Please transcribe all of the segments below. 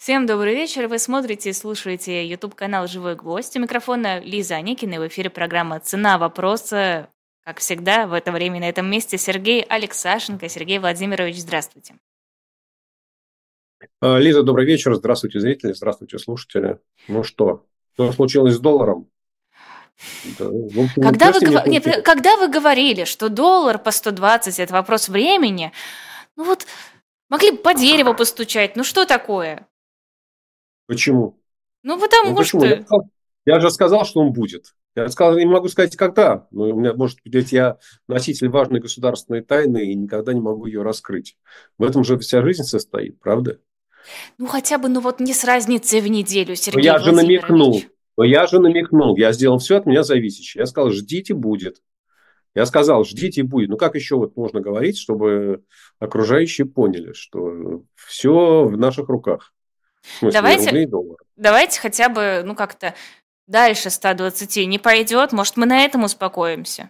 Всем добрый вечер. Вы смотрите и слушаете YouTube-канал «Живой гвоздь». У микрофона Лиза Аникина. И в эфире программа «Цена вопроса». Как всегда, в это время и на этом месте Сергей Алексашенко. Сергей Владимирович, здравствуйте. Лиза, добрый вечер. Здравствуйте, зрители. Здравствуйте, слушатели. Ну что случилось с долларом? Да, в общем, Когда ничего вы, себе не Нет, случилось. когда вы говорили, что доллар по 120 – это вопрос времени, ну вот могли бы по дереву постучать. Ну что такое? Почему? Ну Ну потому почему? что... Я же сказал, что он будет. Я сказал, не могу сказать, когда. Но у меня, может быть, я носитель важной государственной тайны и никогда не могу ее раскрыть. В этом же вся жизнь состоит, правда? Ну хотя бы, ну вот не с разницей в неделю, Но Сергей я же Владимирович. намекнул. Но я же намекнул. Я сделал все от меня зависящее. Я сказал, ждите, будет. Я сказал, ждите, будет. Ну, как еще вот можно говорить, чтобы окружающие поняли, что все в наших руках? В смысле, Давайте, рублей и долларов. давайте хотя бы, ну как-то дальше 120 не пойдет. Может, мы на этом успокоимся?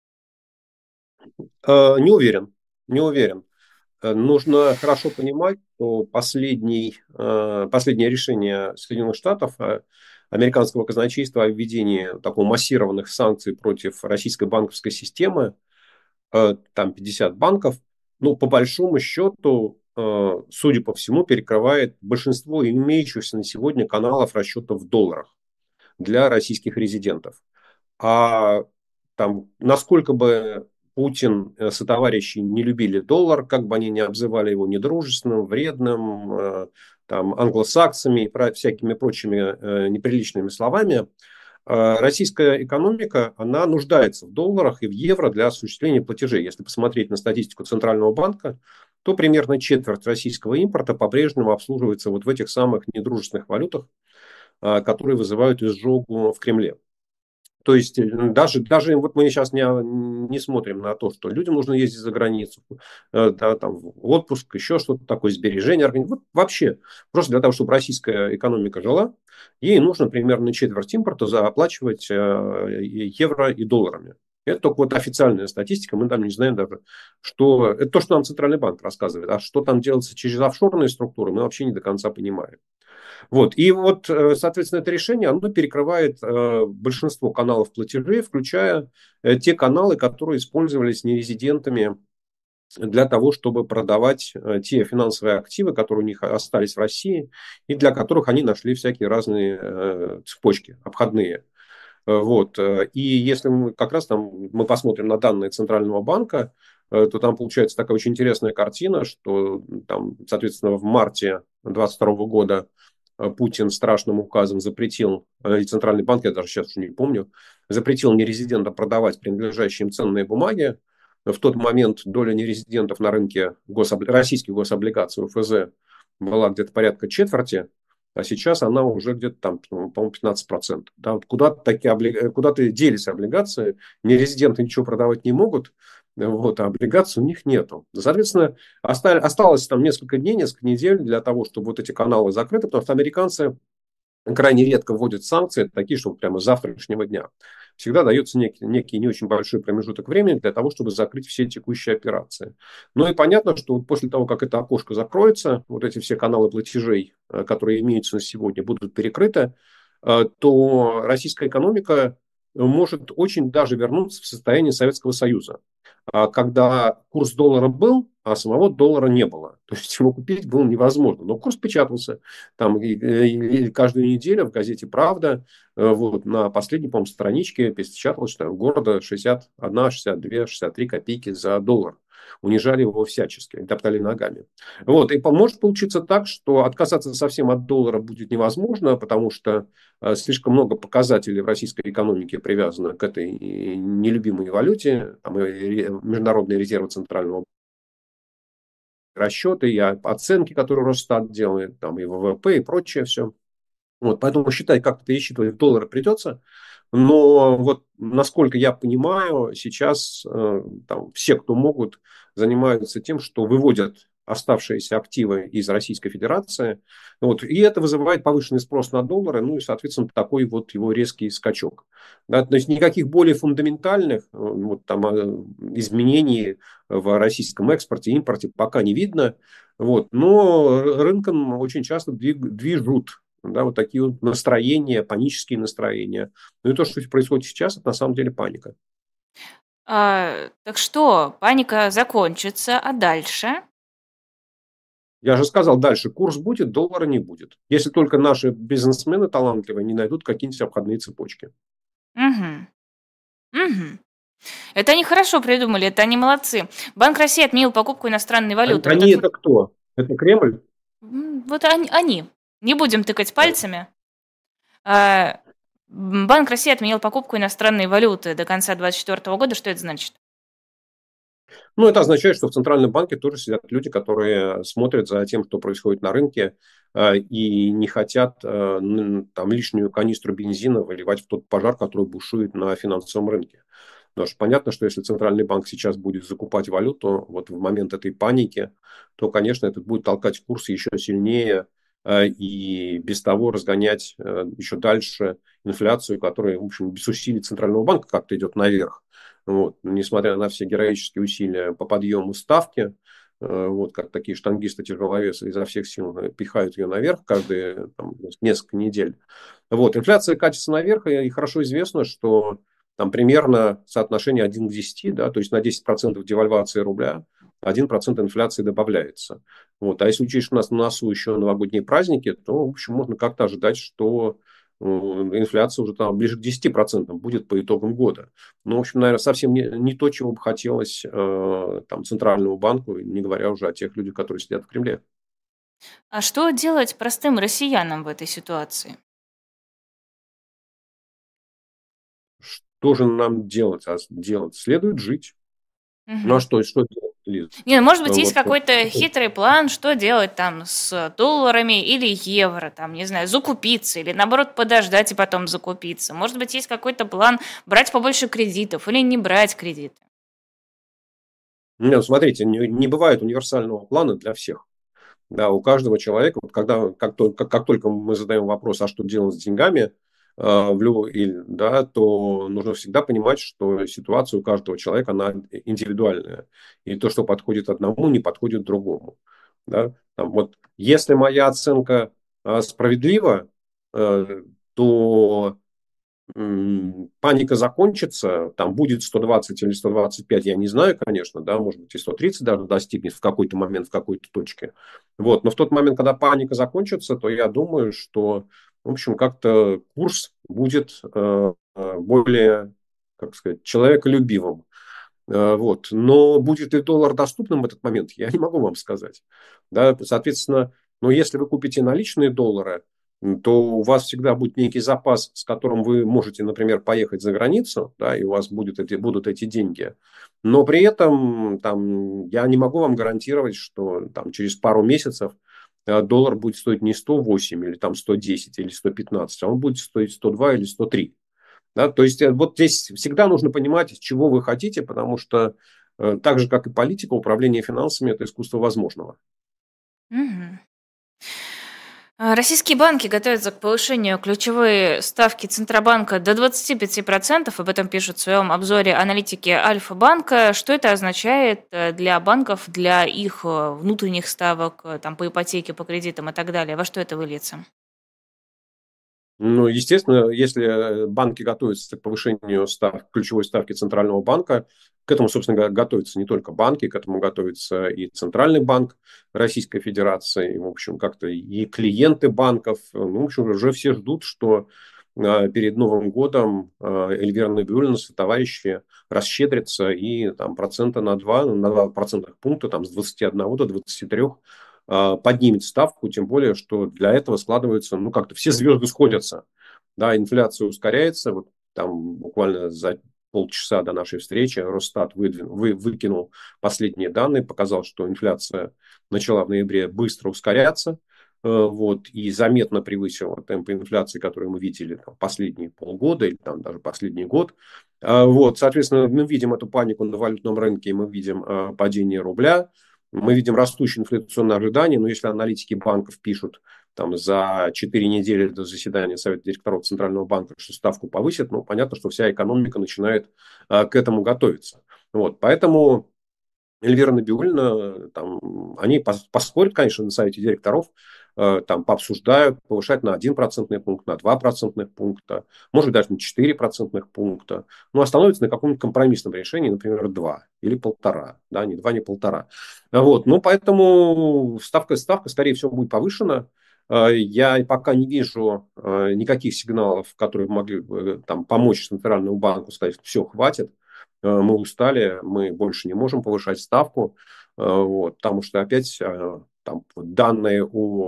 Не уверен. Не уверен. Нужно хорошо понимать, что последнее решение Соединенных Штатов, американского казначейства о введении такого массированных санкций против российской банковской системы, там 50 банков, ну, по большому счету, судя по всему, перекрывает большинство имеющихся на сегодня каналов расчета в долларах для российских резидентов. А там, насколько бы Путин сотоварищи не любили доллар, как бы они ни обзывали его недружественным, вредным, там, англосаксами и всякими прочими неприличными словами, российская экономика, она нуждается в долларах и в евро для осуществления платежей. Если посмотреть на статистику Центрального банка, то примерно четверть российского импорта по-прежнему обслуживается вот в этих самых недружественных валютах, которые вызывают изжогу в Кремле. То есть даже вот мы сейчас не смотрим на то, что людям нужно ездить за границу, да, там, в отпуск, еще что-то такое, сбережения. Вот вообще, просто для того, чтобы российская экономика жила, ей нужно примерно четверть импорта оплачивать евро и долларами. Это только вот официальная статистика, мы там не знаем даже, что... Это то, что нам Центральный банк рассказывает, а что там делается через офшорные структуры, мы вообще не до конца понимаем. Вот. И вот, соответственно, это решение, оно перекрывает большинство каналов платежей, включая те каналы, которые использовались нерезидентами для того, чтобы продавать те финансовые активы, которые у них остались в России, и для которых они нашли всякие разные цепочки обходные. Вот. И если мы как раз там мы посмотрим на данные Центрального банка, то там получается такая очень интересная картина, что там, соответственно, в марте 2022 года Путин страшным указом запретил, и Центральный банк, я даже сейчас уже не помню, запретил нерезидентам продавать принадлежащие им ценные бумаги. В тот момент доля нерезидентов на рынке российских гособлигаций УФЗ была где-то порядка четверти, а сейчас она уже где-то там, по-моему, 15%. Да, вот куда-то делись облигации, нерезиденты ничего продавать не могут, вот, а облигаций у них нету. Соответственно, осталось там несколько дней, несколько недель для того, чтобы вот эти каналы закрыты, потому что американцы крайне редко вводят санкции, такие, чтобы прямо с завтрашнего дня. Всегда дается некий не очень большой промежуток времени для того, чтобы закрыть все текущие операции. Ну и понятно, что вот после того, как это окошко закроется, вот эти все каналы платежей, которые имеются на сегодня, будут перекрыты, то российская экономика может очень даже вернуться в состояние Советского Союза, когда курс доллара был, а самого доллара не было. То есть его купить было невозможно. Но курс печатался. Там и каждую неделю в газете «Правда» вот, на последней, по-моему, страничке печаталось, что города 61, 62, 63 копейки за доллар. Унижали его всячески, топтали ногами. Вот. И может получиться так, что отказаться совсем от доллара будет невозможно, потому что слишком много показателей в российской экономике привязано к этой нелюбимой валюте. Там и международные резервы Центрального расчеты, и оценки, которые Росстат делает, там и ВВП, и прочее все. Вот, поэтому считать, как это пересчитывать в доллары придется. Но вот, насколько я понимаю, сейчас там, все, кто могут, занимаются тем, что выводят оставшиеся активы из Российской Федерации. Вот, и это вызывает повышенный спрос на доллары, ну и, соответственно, такой вот его резкий скачок. Да, то есть никаких более фундаментальных вот, там, изменений в российском экспорте, импорте пока не видно. Вот. Но рынком очень часто движут, да, вот такие вот настроения, панические настроения. Ну и то, что происходит сейчас, это на самом деле паника. Так что, паника закончится, а дальше? Я же сказал, дальше курс будет, доллара не будет. Если только наши бизнесмены талантливые не найдут какие-нибудь обходные цепочки. Мгм. Мгм. Это они хорошо придумали, это они молодцы. Банк России отменил покупку иностранной валюты. Они это кто? Это Кремль? Вот они. Не будем тыкать пальцами. А, Банк России отменил покупку иностранной валюты до конца 2024 года. Что это значит? Ну, это означает, что в Центральном банке тоже сидят люди, которые смотрят за тем, что происходит на рынке, и не хотят там лишнюю канистру бензина выливать в тот пожар, который бушует на финансовом рынке. Потому что понятно, что если Центральный банк сейчас будет закупать валюту вот в момент этой паники, то, конечно, это будет толкать курс еще сильнее и без того разгонять еще дальше инфляцию, которая, в общем, без усилий Центрального банка как-то идет наверх. Вот, несмотря на все героические усилия по подъему ставки, вот, как такие штангисты тяжеловесы изо всех сил пихают ее наверх каждые там, несколько недель. Вот, инфляция катится наверх, и хорошо известно, что там примерно соотношение 1 к 10, да, то есть на 10% девальвации рубля 1% инфляции добавляется. Вот. А если учесть, что у нас на носу еще новогодние праздники, то, в общем, можно как-то ожидать, что инфляция уже там ближе к 10% будет по итогам года. Ну, в общем, наверное, совсем не то, чего бы хотелось там, Центральному банку, не говоря уже о тех людях, которые сидят в Кремле. А что делать простым россиянам в этой ситуации? Что же нам делать? А делать следует жить. Ну, а Мгм. что делать, Лиз? Не, ну, может быть, есть Вот. какой-то хитрый план, что делать там с долларами или евро, там, не знаю, закупиться или, наоборот, подождать и потом закупиться. Может быть, есть какой-то план брать побольше кредитов или не брать кредиты. Нет, смотрите, не бывает универсального плана для всех. Да, у каждого человека, вот когда, как только мы задаем вопрос, а что делать с деньгами, да, то нужно всегда понимать, что ситуация у каждого человека, она индивидуальная. И то, что подходит одному, не подходит другому. Да? Там, вот, если моя оценка справедлива, то паника закончится, там будет 120 или 125, я не знаю, конечно, да, может быть и 130 даже достигнет в какой-то момент, в какой-то точке. Вот. Но в тот момент, когда паника закончится, то я думаю, что, в общем, как-то курс будет более, как сказать, человеколюбивым. Вот. Но будет ли доллар доступным в этот момент, я не могу вам сказать. Да, соответственно, но если вы купите наличные доллары, то у вас всегда будет некий запас, с которым вы можете, например, поехать за границу, да, и у вас будут эти деньги. Но при этом там, я не могу вам гарантировать, что там, через пару месяцев доллар будет стоить не 108 или там 110 или 115, а он будет стоить 102 или 103. Да? То есть вот здесь всегда нужно понимать, чего вы хотите, потому что так же, как и политика, управление финансами – это искусство возможного. Мгм. Российские банки готовятся к повышению ключевой ставки Центробанка до 25%. Об этом пишут в своем обзоре аналитики Альфа-банка. Что это означает для банков, для их внутренних ставок там, по ипотеке, по кредитам и так далее? Во что это выльется? Ну, естественно, если банки готовятся к повышению ключевой ставки Центрального банка, к этому, собственно говоря, готовятся не только банки, к этому готовится и Центральный банк Российской Федерации, и, в общем, как-то и клиенты банков. Ну, в общем, уже все ждут, что перед Новым годом Эльвира Набиуллина и товарищи расщедрятся и там, процента на 2 процентных пункта, там, с 21 до 23 поднимет ставку, тем более, что для этого складываются, ну, как-то все звезды сходятся. Да, инфляция ускоряется, вот там буквально за полчаса до нашей встречи Росстат выкинул последние данные, показал, что инфляция начала в ноябре быстро ускоряться, вот, и заметно превысила темпы инфляции, которые мы видели там, последние полгода или там, даже последний год. Вот, соответственно, мы видим эту панику на валютном рынке, мы видим падение рубля, мы видим растущие инфляционные ожидания, но если аналитики банков пишут там, за 4 недели до заседания Совета директоров Центрального банка, что ставку повысят, ну, понятно, что вся экономика начинает к этому готовиться. Вот, поэтому Эльвира Набиуллина, там, они поспорят, конечно, на совете директоров, там пообсуждают, повышать на 1 процентный пункт, на 2 процентных пункта, может быть, даже на 4 процентных пункта. Ну, остановится на каком-нибудь компромиссном решении, например, 2 или полтора, да, не 2, не полтора. Вот, ну, поэтому ставка, скорее всего, будет повышена. Я пока не вижу никаких сигналов, которые могли бы там помочь Центральному банку сказать, что все, хватит. Мы устали, мы больше не можем повышать ставку, вот, потому что опять там данные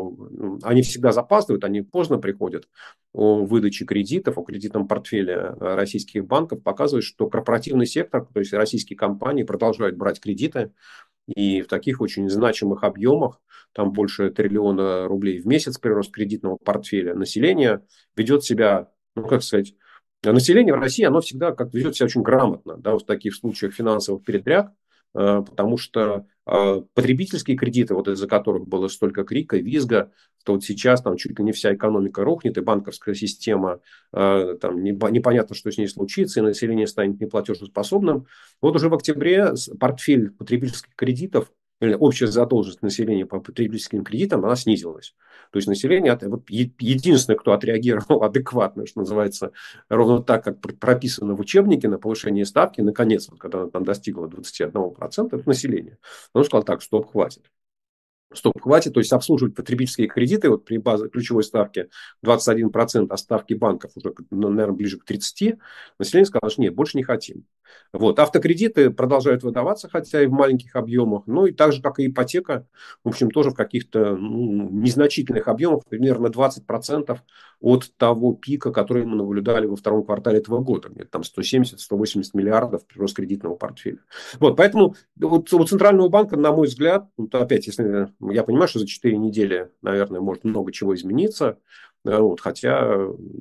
они всегда запаздывают, они поздно приходят о выдаче кредитов, о кредитном портфеле российских банков, показывают, что корпоративный сектор, то есть российские компании продолжают брать кредиты, и в таких очень значимых объемах, там больше триллиона рублей в месяц прирост кредитного портфеля, население ведет себя, ну, как сказать, население в России, оно всегда как ведет себя очень грамотно, да, вот в таких случаях финансовых передряг, потому что потребительские кредиты, вот из-за которых было столько крика, визга, что вот сейчас там чуть ли не вся экономика рухнет, и банковская система, там непонятно, что с ней случится, и население станет неплатежеспособным. Вот уже в октябре портфель потребительских кредитов, или общая задолженность населения по потребительским кредитам, она снизилась. То есть население, вот единственное, кто отреагировал адекватно, что называется, ровно так, как прописано в учебнике на повышение ставки, наконец, вот, когда она там достигла 21%, это население. Он сказал так, стоп, хватит. Стоп, хватит, то есть обслуживать потребительские кредиты вот при ключевой ставке 21%, а ставки банков уже, ну, наверное, ближе к 30%, население сказало, что нет, больше не хотим. Вот. Автокредиты продолжают выдаваться, хотя и в маленьких объемах, ну и так же, как и ипотека, в общем, тоже в каких-то незначительных объемах, примерно 20% от того пика, который мы наблюдали во втором квартале этого года, где там 170-180 миллиардов прирост кредитного портфеля. Вот, поэтому вот у Центрального банка, на мой взгляд, вот опять, если я понимаю, что за 4 недели, наверное, может много чего измениться, вот, хотя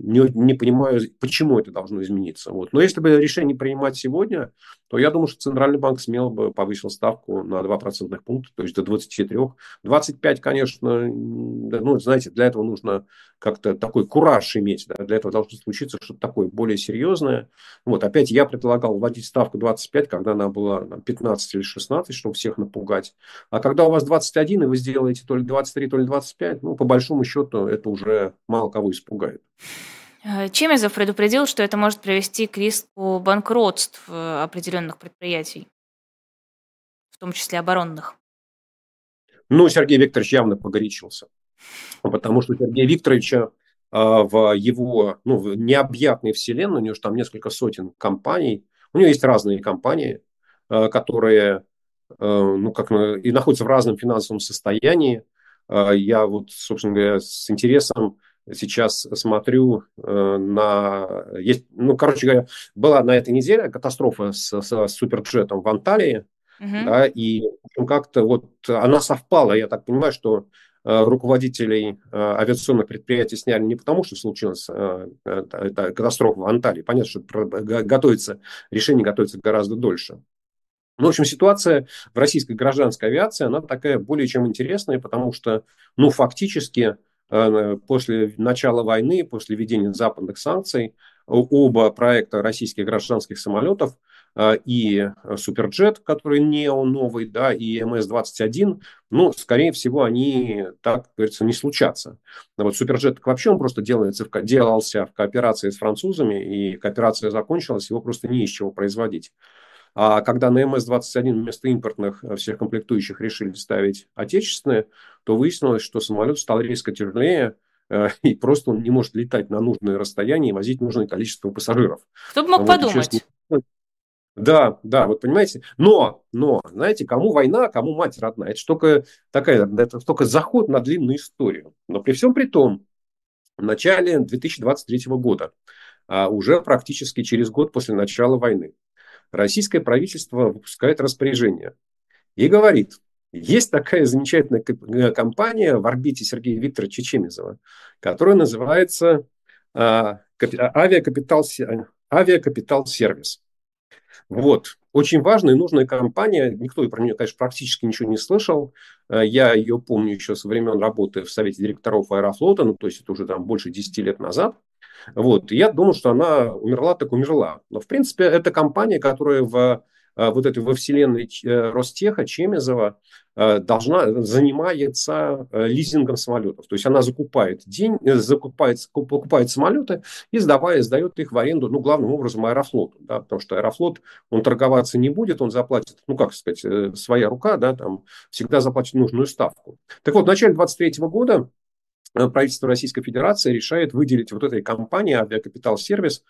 не понимаю, почему это должно измениться. Вот. Но если бы решение принимать сегодня, то я думаю, что Центральный банк смело бы повысил ставку на 2 процентных пункта, то есть до 23. 25, конечно, ну, знаете, для этого нужно как-то такой кураж иметь. Да? Для этого должно случиться что-то такое более серьезное. Вот, опять я предлагал вводить ставку 25, когда она была 15 или 16, чтобы всех напугать. А когда у вас 21, и вы сделаете то ли 23, то ли 25, ну, по большому счету, это уже мало кого испугает. Чемезов предупредил, что это может привести к риску банкротств определенных предприятий, в том числе оборонных. Ну, Сергей Викторович явно погорячился. Потому что у Сергея Викторовича в его в необъятной вселенной, у него же там несколько сотен компаний, у него есть разные компании, которые и находятся в разном финансовом состоянии. Я вот, собственно говоря, с интересом сейчас смотрю короче говоря, была на этой неделе катастрофа с суперджетом в Анталии, Мгм. да, и как-то вот она совпала, я так понимаю, что руководителей авиационных предприятий сняли не потому, что случилась эта катастрофа в Анталии. Понятно, что решение готовится гораздо дольше. Ну, в общем, ситуация в российской гражданской авиации, она такая более чем интересная, потому что, ну, фактически, после начала войны, после введения западных санкций, оба проекта российских гражданских самолетов и Суперджет, который нео новый, да, и МС-21, ну, скорее всего, они, так говорится, не случатся. Но вот Суперджет вообще он просто делался в кооперации с французами, и кооперация закончилась, его просто не из чего производить. А когда на МС-21 вместо импортных всех комплектующих решили ставить отечественные, то выяснилось, что самолет стал резко тяжелее, и просто он не может летать на нужное расстояние и возить нужное количество пассажиров. Кто бы мог Вот, и честно, подумать? да, да, вот понимаете, но, знаете, кому война, кому мать родная, это только заход на длинную историю. Но при всем при том, в начале 2023 года, уже практически через год после начала войны, российское правительство выпускает распоряжение и говорит, есть такая замечательная компания в орбите Сергея Викторовича Чемезова, которая называется Авиакапитал Сервис. Вот. Очень важная и нужная компания. Никто про нее, конечно, практически ничего не слышал. Я ее помню еще со времен работы в Совете директоров Аэрофлота, ну, то есть это уже там больше 10 лет назад. Вот. И я думал, что она умерла, так умерла. Но, в принципе, это компания, которая в вот этой во вселенной Ростеха, Чемезова, занимается лизингом самолетов. То есть она покупает самолеты и сдает их в аренду, ну, главным образом, Аэрофлоту. Да, потому что Аэрофлот, он торговаться не будет, он заплатит, ну, как сказать, своя рука, да, там всегда заплатит нужную ставку. Так вот, в начале 2023 года правительство Российской Федерации решает выделить вот этой компании «Авиакапитал Сервис»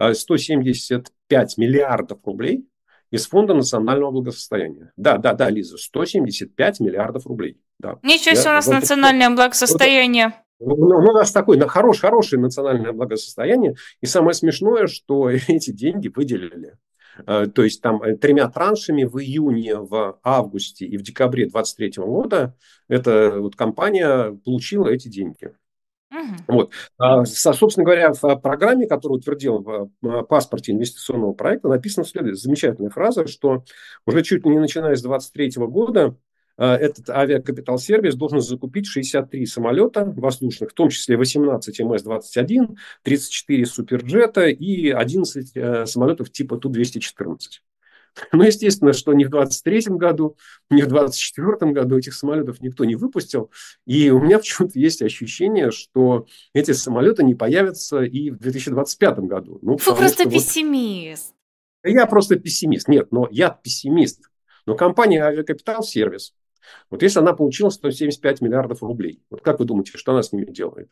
175 миллиардов рублей из Фонда национального благосостояния. Да, да, да, Лиза, 175 миллиардов рублей. Да. Ничего себе, у нас национальное благосостояние. У нас такое хорошее национальное благосостояние. И самое смешное, что эти деньги выделили. То есть там 3 траншами в июне, в августе и в декабре 2023 года эта вот компания получила эти деньги. Вот. Собственно говоря, в программе, которую утвердил в паспорте инвестиционного проекта, написана замечательная фраза, что уже чуть ли не начиная с 2023 года этот авиакапитал-сервис должен закупить 63 самолета воздушных, в том числе 18 МС-21, 34 суперджета и 11 самолетов типа Ту-214. Ну, естественно, что ни в 2023 году, ни в 2024 году этих самолетов никто не выпустил. И у меня почему-то есть ощущение, что эти самолеты не появятся и в 2025 году. Ну, вы просто пессимист. Я просто пессимист. Нет, но я пессимист. Но компания «Авиакапитал Сервис», вот если она получила 175 миллиардов рублей, вот как вы думаете, что она с ними делает?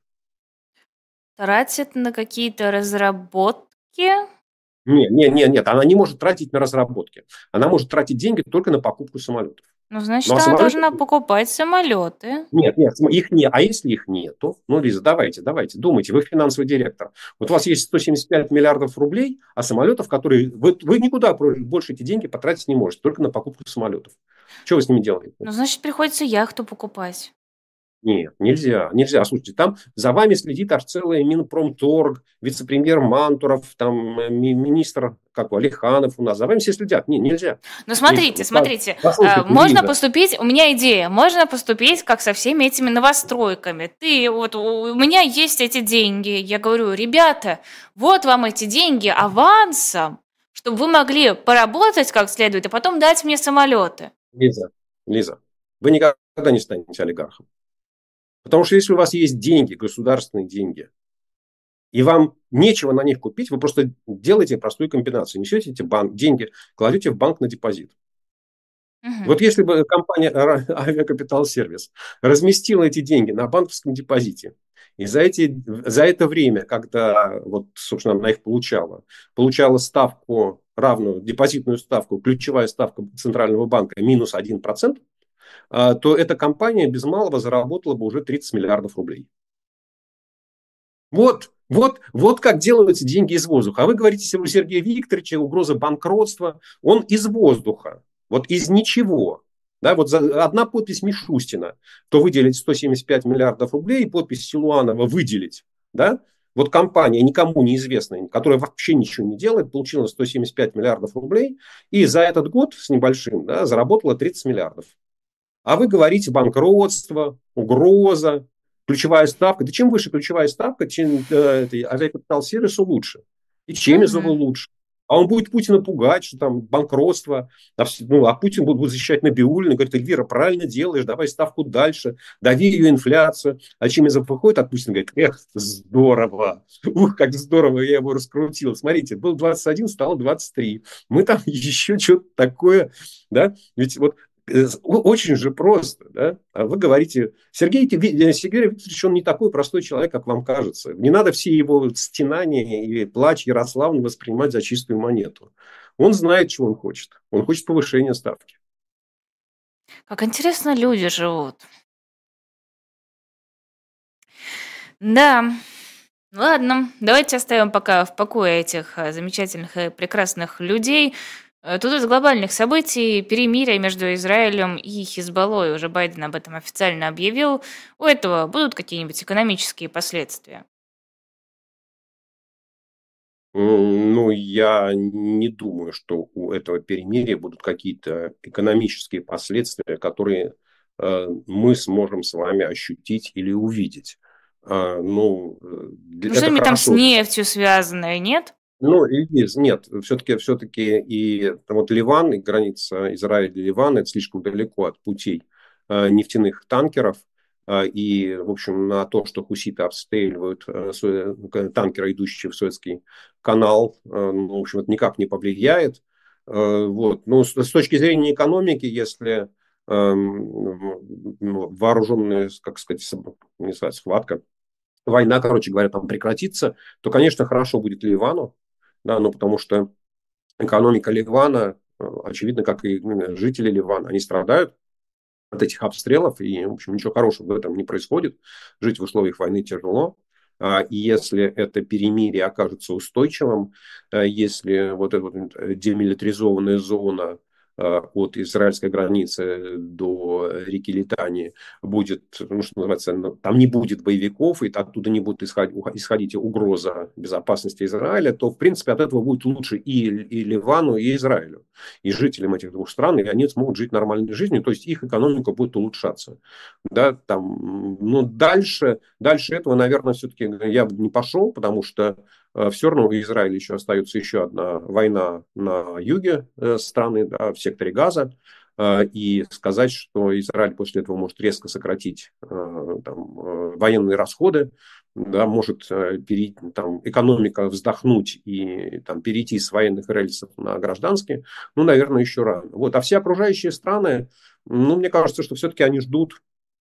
Тратит на какие-то разработки? Нет, она не может тратить на разработки. Она может тратить деньги только на покупку самолетов. Ну, значит, она должна покупать самолеты. Нет, их нет. А если их нету? Ну, Лиза, давайте, думайте. Вы финансовый директор. Вот у вас есть 175 миллиардов рублей, а самолетов, которые... Вы никуда больше эти деньги потратить не можете, только на покупку самолетов. Что вы с ними делаете? Ну, значит, приходится яхту покупать. Нет, нельзя. Слушайте, там за вами следит аж целая Минпромторг, вице-премьер Мантуров, там министр, Алиханов у нас. За вами все следят. Нельзя. Ну, смотрите. Можно поступить, у меня идея, можно поступить, как со всеми этими новостройками. У меня есть эти деньги. Я говорю, ребята, вот вам эти деньги авансом, чтобы вы могли поработать как следует, и потом дать мне самолеты. Лиза, вы никогда не станете олигархом. Потому что если у вас есть деньги, государственные деньги, и вам нечего на них купить, вы просто делаете простую комбинацию. Несете эти деньги, кладете в банк на депозит. Вот если бы компания «Авиакапитал Сервис» разместила эти деньги на банковском депозите, и за это время, когда, собственно, она их получала ставку равную, депозитную ставку, ключевая ставка Центрального банка минус 1%, то эта компания без малого заработала бы уже 30 миллиардов рублей. Вот как делаются деньги из воздуха. А вы говорите, у Сергея Викторовича угроза банкротства. Он из воздуха, из ничего. Да, за одна подпись Мишустина, то выделить 175 миллиардов рублей, и подпись Силуанова выделить. Да? Вот компания, никому неизвестная, которая вообще ничего не делает, получила 175 миллиардов рублей, и за этот год с небольшим заработала 30 миллиардов. А вы говорите банкротство, угроза, ключевая ставка. Да чем выше ключевая ставка, чем авиакапитал сервису лучше. И Чемезову лучше. А он будет Путина пугать, что там банкротство. А Путин будет защищать Набиуллину. Говорит, Эльвира, правильно делаешь, давай ставку дальше, дави ее инфляцию. А Чемезов выходит от Путина и говорит, здорово. Как здорово, я его раскрутил. Смотрите, был 21, стало 23. Мы там еще что-то такое, да? Ведь очень же просто, да? А вы говорите, Сергей Викторович, он не такой простой человек, как вам кажется. Не надо все его стенания и плач Ярославны воспринимать за чистую монету. Он знает, чего он хочет. Он хочет повышения ставки. Как интересно люди живут. Да, ладно, давайте оставим пока в покое этих замечательных и прекрасных людей. Тут из глобальных событий перемирие между Израилем и Хизбаллой. Уже Байден об этом официально объявил. У этого будут какие-нибудь экономические последствия? Я не думаю, что у этого перемирия будут какие-то экономические последствия, которые мы сможем с вами ощутить или увидеть. Что-нибудь там с нефтью связанное, нет? Ну, и нет, все-таки и вот Ливан, и граница Израиля и Ливана, это слишком далеко от путей нефтяных танкеров. И, в общем, на то, что хуситы обстреливают танкеры, идущие в Суэцкий канал, ну, в общем, это никак не повлияет. Вот. Ну, с точки зрения экономики, если вооруженная, как сказать, не знаю, схватка, война, короче говоря, там прекратится, то, конечно, хорошо будет Ливану, да, ну, потому что экономика Ливана, очевидно, как и жители Ливана, они страдают от этих обстрелов, и, в общем, ничего хорошего в этом не происходит. Жить в условиях войны тяжело. И если это перемирие окажется устойчивым, если вот эта вот демилитаризованная зона от израильской границы до реки Литани будет, ну, что называется, там не будет боевиков, и оттуда не будет исходить угроза безопасности Израиля, то, в принципе, от этого будет лучше и Ливану, и Израилю, и жителям этих двух стран, и они смогут жить нормальной жизнью, то есть их экономика будет улучшаться. Да, там, ну, дальше этого, наверное, все-таки я бы не пошел, потому что все равно в Израиле еще остается еще одна война на юге страны, да, в секторе Газа. И сказать, что Израиль после этого может резко сократить военные расходы, да, может там, экономика вздохнуть и там, перейти с военных рельсов на гражданские, ну, наверное, еще рано. Вот. А все окружающие страны, ну, мне кажется, что все-таки они ждут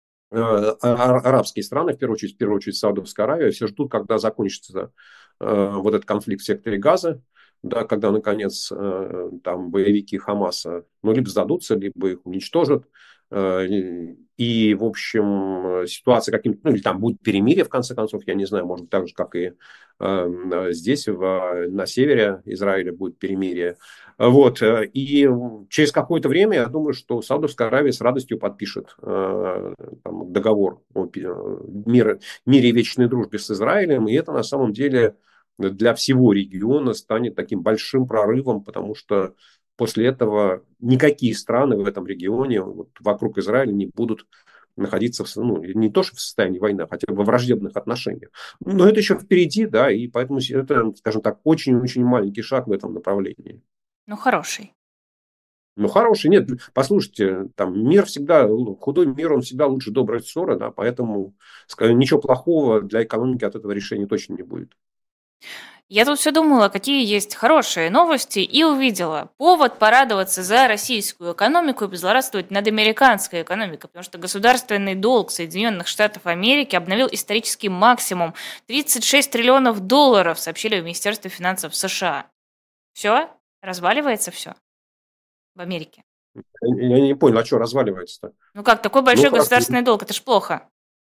арабские страны, в первую очередь Саудовская Аравия, все ждут, когда закончится вот этот конфликт в секторе Газа, да, когда, наконец, там боевики Хамаса, ну, либо сдадутся, либо их уничтожат. И, в общем, ситуация каким-то, ну, или там будет перемирие, в конце концов, я не знаю, может быть, так же, как и здесь, на севере Израиля будет перемирие. Вот. И через какое-то время, я думаю, что Саудовская Аравия с радостью подпишет там, договор о мире и вечной дружбе с Израилем. И это на самом деле для всего региона станет таким большим прорывом, потому что после этого никакие страны в этом регионе вот, вокруг Израиля не будут находиться ну, не то что в состоянии войны, а хотя бы во враждебных отношениях. Но это еще впереди, да, и поэтому это, скажем так, очень-очень маленький шаг в этом направлении. Ну, хороший. Ну, хороший, нет, послушайте, там мир всегда, худой мир, он всегда лучше доброй ссоры, да, поэтому ничего плохого для экономики от этого решения точно не будет. Я тут все думала, какие есть хорошие новости, и увидела повод порадоваться за российскую экономику и позлорадствовать над американской экономикой, потому что государственный долг Соединенных Штатов Америки обновил исторический максимум 36 триллионов долларов, сообщили в Министерстве финансов США. Все? Разваливается все в Америке. Я не понял, а что разваливается-то? Ну как, такой Ну, большой хорошо. государственный долг, это ж плохо.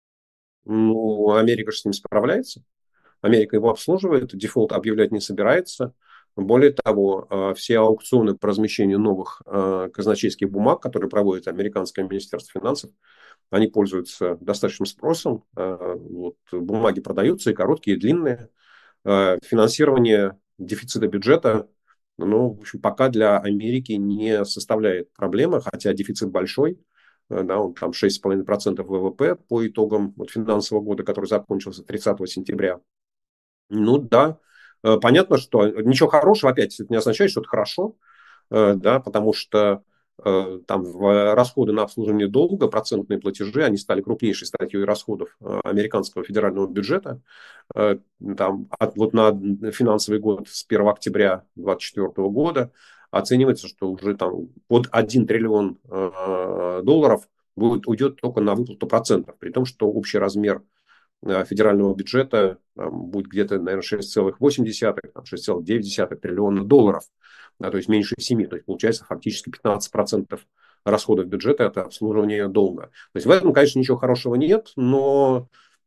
Ну, Америка же с ним справляется. Америка его обслуживает, дефолт объявлять не собирается. Более того, все аукционы по размещению новых казначейских бумаг, которые проводит американское министерство финансов, они пользуются достаточным спросом. Вот, бумаги продаются и короткие, и длинные. Финансирование дефицита бюджета, ну, в общем, пока для Америки не составляет проблемы, хотя дефицит большой. Да, он там 6,5% ВВП по итогам вот, финансового года, который закончился 30 сентября. Ну да, понятно, что ничего хорошего, опять, это не означает, что это хорошо, да, потому что там расходы на обслуживание долга, процентные платежи, они стали крупнейшей статьей расходов американского федерального бюджета. Там, вот на финансовый год с 1 октября 2024 года оценивается, что уже там под 1 триллион долларов уйдет только на выплату процентов, при том, что общий размер федерального бюджета будет где-то, наверное, 6,8, 6,9 триллиона долларов, да, то есть меньше 7, то есть получается фактически 15% расходов бюджета – это обслуживание долга. То есть в этом, конечно, ничего хорошего нет, но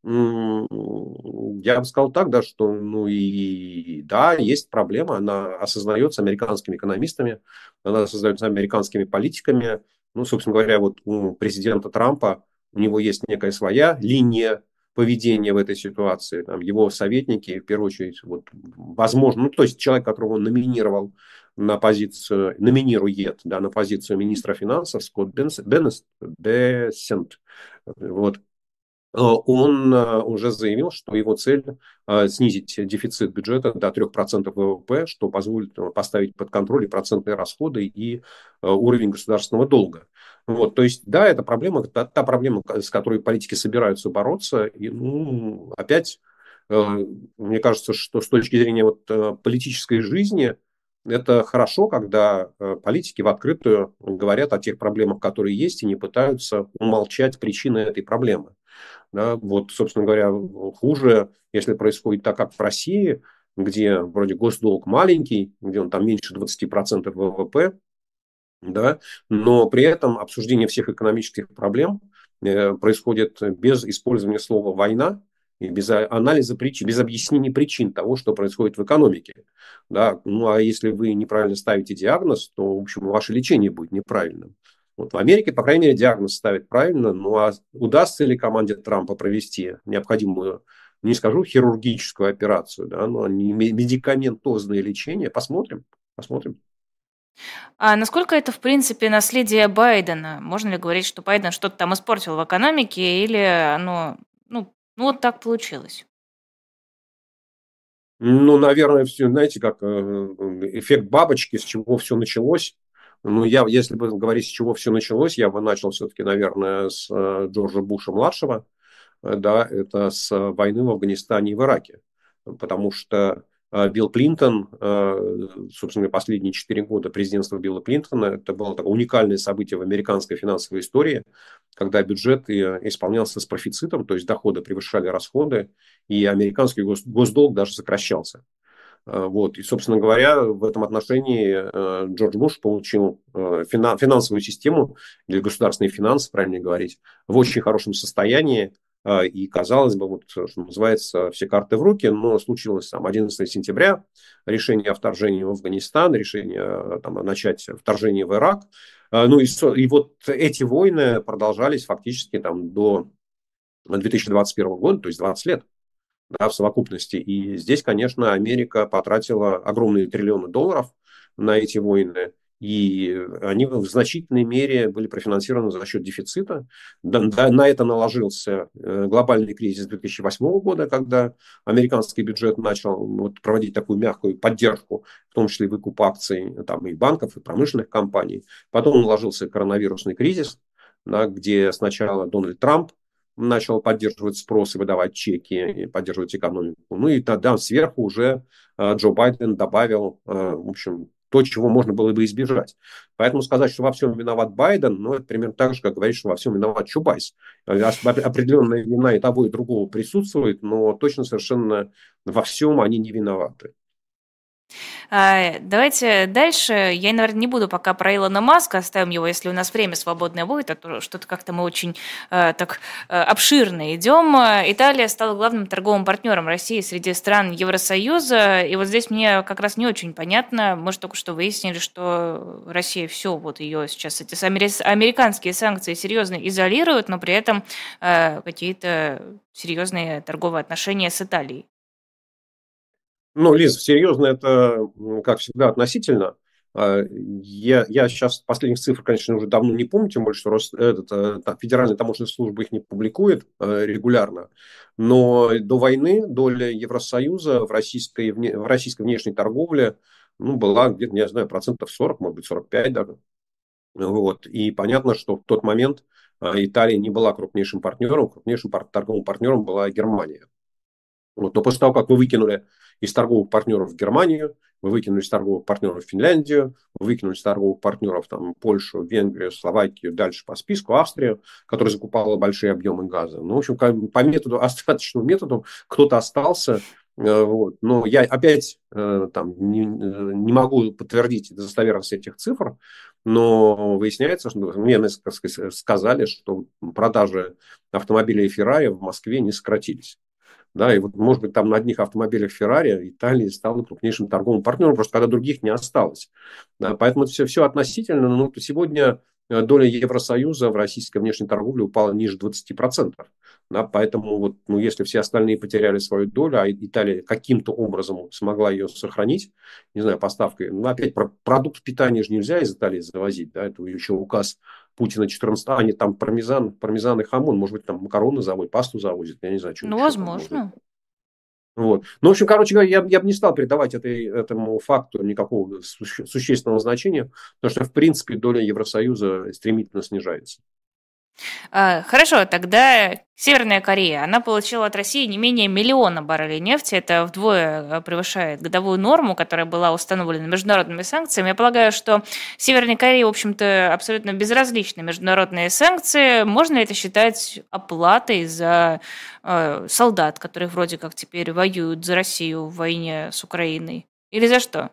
я бы сказал так, да, что ну и да, есть проблема, она осознается американскими экономистами, она осознается американскими политиками. Ну, собственно говоря, вот у президента Трампа у него есть некая своя линия поведения в этой ситуации. Там, его советники, в первую очередь, вот, возможно, ну, то есть человек, которого он номинировал на позицию, номинирует, да, на позицию министра финансов, Скотт Бессент, вот, он уже заявил, что его цель снизить дефицит бюджета до 3% ВВП, что позволит поставить под контроль и процентные расходы, и уровень государственного долга. Вот, то есть, да, это проблема, та проблема, с которой политики собираются бороться. И, ну, опять, мне кажется, что с точки зрения вот, политической жизни, это хорошо, когда политики в открытую говорят о тех проблемах, которые есть, и не пытаются умолчать причины этой проблемы. Да, вот, собственно говоря, хуже, если происходит так, как в России, где вроде госдолг маленький, где он там меньше 20% ВВП, да, но при этом обсуждение всех экономических проблем происходит без использования слова «война», и без анализа причин, без объяснения причин того, что происходит в экономике. Да? Ну, а если вы неправильно ставите диагноз, то, в общем, ваше лечение будет неправильным. Вот в Америке, по крайней мере, диагноз ставят правильно. Ну, а удастся ли команде Трампа провести необходимую, не скажу хирургическую операцию, да, но не медикаментозное лечение, посмотрим. Посмотрим. А насколько это, в принципе, наследие Байдена? Можно ли говорить, что Байден что-то там испортил в экономике, или оно, ну вот так получилось? Ну, наверное, все, знаете, как эффект бабочки, с чего все началось. Ну, я, если бы говорить, с чего все началось, я бы начал все-таки, наверное, с Джорджа Буша-младшего, да, это с войны в Афганистане и в Ираке. Потому что Билл Клинтон, собственно, последние 4 года президентства Билла Клинтона, это было такое уникальное событие в американской финансовой истории, когда бюджет исполнялся с профицитом, то есть доходы превышали расходы, и американский госдолг даже сокращался. Вот. И, собственно говоря, в этом отношении Джордж Буш получил финансовую систему, или государственные финансы, правильно говорить, в очень хорошем состоянии. И, казалось бы, вот, что называется, все карты в руки, но случилось там 11 сентября, решение о вторжении в Афганистан, решение там, начать вторжение в Ирак. Ну и вот эти войны продолжались фактически там, до 2021 года, то есть 20 лет, да, в совокупности. И здесь, конечно, Америка потратила огромные триллионы долларов на эти войны. И они в значительной мере были профинансированы за счет дефицита. На это наложился глобальный кризис 2008 года, когда американский бюджет начал вот, проводить такую мягкую поддержку, в том числе выкуп акций там, и банков, и промышленных компаний. Потом наложился коронавирусный кризис, да, где сначала Дональд Трамп начал поддерживать спрос и выдавать чеки, и поддерживать экономику. Ну и тогда сверху уже Джо Байден добавил, в общем, то, чего можно было бы избежать. Поэтому сказать, что во всем виноват Байден, ну, это примерно так же, как говорить, что во всем виноват Чубайс. Определенная вина и того, и другого присутствует, но точно совершенно во всем они не виноваты. Давайте дальше. Я, наверное, не буду пока про Илона Маска, оставим его, если у нас время свободное будет, а то что-то как-то мы очень так обширно идем. Италия стала главным торговым партнером России среди стран Евросоюза, и вот здесь мне как раз не очень понятно. Мы же только что выяснили, что Россия все, вот ее сейчас эти американские санкции серьезно изолируют, но при этом какие-то серьезные торговые отношения с Италией. Ну, Лиз, серьезно, это, как всегда, относительно. Я сейчас последних цифр, конечно, уже давно не помню, тем более, что Федеральная таможенная служба их не публикует регулярно. Но до войны доля Евросоюза в российской внешней торговле была где-то, не знаю, процентов 40, может быть, 45 даже. Вот. И понятно, что в тот момент Италия не была крупнейшим партнером, крупнейшим торговым партнером была Германия. Вот. Но после того, как вы выкинули из торговых партнеров Германию, вы выкинули из торговых партнеров Финляндию, вы выкинули из торговых партнеров там, Польшу, Венгрию, Словакию, дальше по списку Австрию, которая закупала большие объемы газа. Ну, в общем, по методу, остаточному методу кто-то остался. Вот. Но я опять там, не могу подтвердить достоверность этих цифр, но выясняется, что мне сказали, что продажи автомобилей Ferrari в Москве не сократились. Да, и вот, может быть, там на одних автомобилях Ferrari Италия стала крупнейшим торговым партнером, просто когда других не осталось. Да, поэтому это все относительно. Но сегодня доля Евросоюза в российской внешней торговле упала ниже 20%. Да, поэтому вот, если все остальные потеряли свою долю, а Италия каким-то образом смогла ее сохранить, не знаю, поставкой. Ну, опять, продукт питания же нельзя из Италии завозить. Да, это еще указ Путина 14, они там пармезан и хамон, может быть, там макароны заводят, пасту завозят, я не знаю, что Ну, еще там может быть. возможно. Вот. Ну, в общем, короче говоря, я бы не стал придавать этому факту никакого существенного значения, потому что, в принципе, доля Евросоюза стремительно снижается. Хорошо, тогда Северная Корея, она получила от России не менее миллиона баррелей нефти. Это вдвое превышает годовую норму, которая была установлена международными санкциями. Я полагаю, что Северной Корее, в общем-то, абсолютно безразличны международные санкции. Можно ли это считать оплатой за солдат, которые вроде как теперь воюют за Россию в войне с Украиной? Или за что?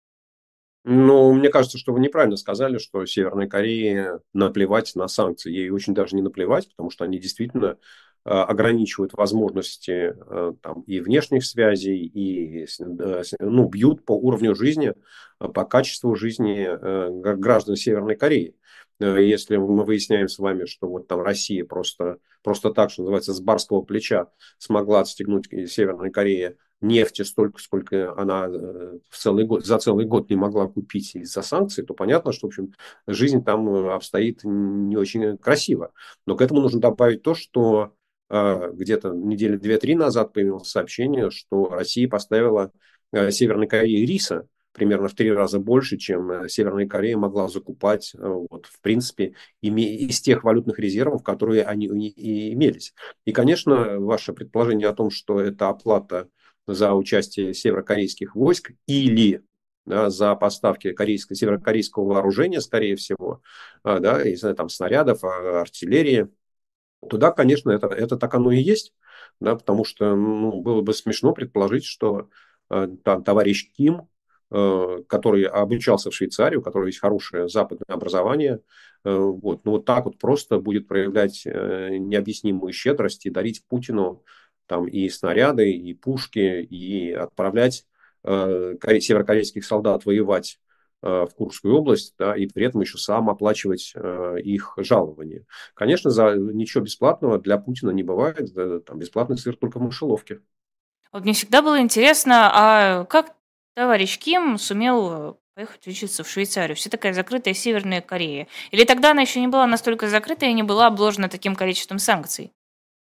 Ну, мне кажется, что вы неправильно сказали, что Северной Корее наплевать на санкции. Ей очень даже не наплевать, потому что они действительно ограничивают возможности там, и внешних связей, и ну, бьют по уровню жизни, по качеству жизни граждан Северной Кореи. Если мы выясняем с вами, что вот там Россия просто так, что называется, с барского плеча смогла отстегнуть Северной Корее нефти столько, сколько она за целый год не могла купить из-за санкций, то понятно, что, в общем, жизнь там обстоит не очень красиво. Но к этому нужно добавить то, что где-то недели 2-3 назад появилось сообщение, что Россия поставила Северной Корее риса примерно в 3 раза больше, чем Северная Корея могла закупать, вот, в принципе, из тех валютных резервов, которые они и имелись. И, конечно, ваше предположение о том, что это оплата за участие северокорейских войск или да, за поставки северокорейского вооружения, скорее всего, да, и, там, снарядов, артиллерии, туда, конечно, это так оно и есть, да, потому что ну, было бы смешно предположить, что там товарищ Ким, который обучался в Швейцарии, у которого есть хорошее западное образование, вот, ну, вот так вот просто будет проявлять необъяснимую щедрость и дарить Путину там и снаряды, и пушки, и отправлять северокорейских солдат воевать в Курскую область, да, и при этом еще сам оплачивать их жалование. Конечно, за ничего бесплатного для Путина не бывает. Да, там бесплатный сыр только в мышеловке. Вот мне всегда было интересно, а как товарищ Ким сумел поехать учиться в Швейцарию? Все такая закрытая Северная Корея. Или тогда она еще не была настолько закрыта и не была обложена таким количеством санкций?